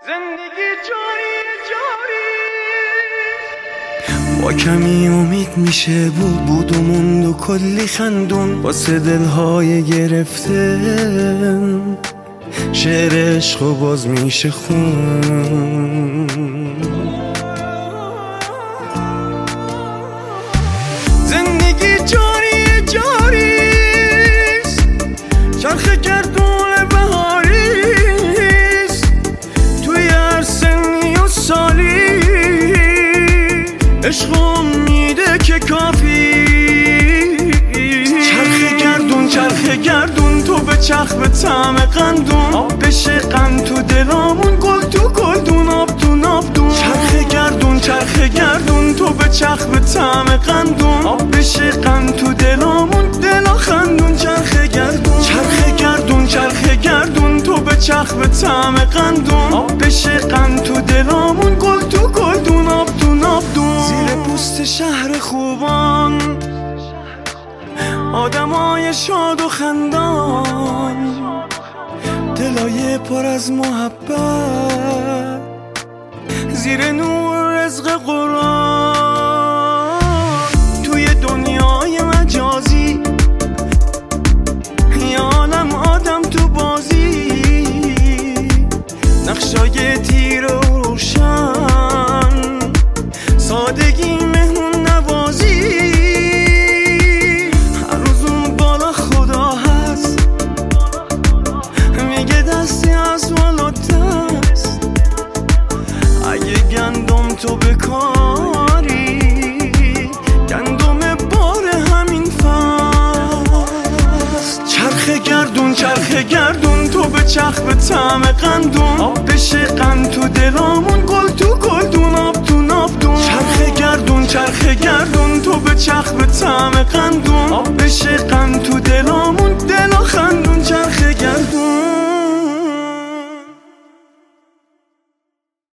زندگی جاری جاری با کمی امید میشه بود و موند و کلی خندون واسه دلهای گرفته شعر عشق و باز میشه خون. زندگی جاری جاریست چرخ گردون بهاریست توی هر سنی و سالی عشق و امیده که کافی چرخ گردون تو به چرخ به طعم قندون بشه قند تو دلامون گل تو گلدون آب تو نابدون چرخ گردون تو به چرخ به طعم قندون بشه قند تو دلامون دلا خندون چرخ گردون تو به چرخ به طعم قندون بشه قند تو دلامون گل تو گلدون آب تو نابدون. زیر پوست شهر خوبان آدمای شاد و خندان دلای پر از محبت زیر نور رزق قرآن توی دنیای مجازی یه عالم آدم تو بازی نقشای تیره و روشن سادگی مهمون نوازی گندم تو بکاری گندم بار همین فصل چرخ گردون تو به چرخ به طعم قندون بشه قند تو دلامون گل تو گلدون آب تو نابدون چرخ گردون تو به چرخ به طعم قندون بشه قند تو دلامون